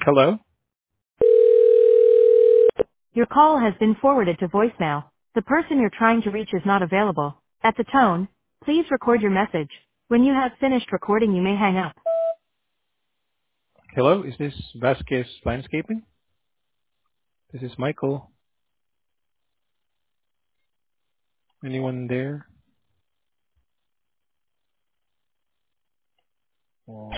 Hello? Your call has been forwarded to voicemail. The person you're trying to reach is not available. At the tone, please record your message. When you have finished recording, you may hang up. Hello, is this Vasquez Landscaping? This is Michael. Anyone there?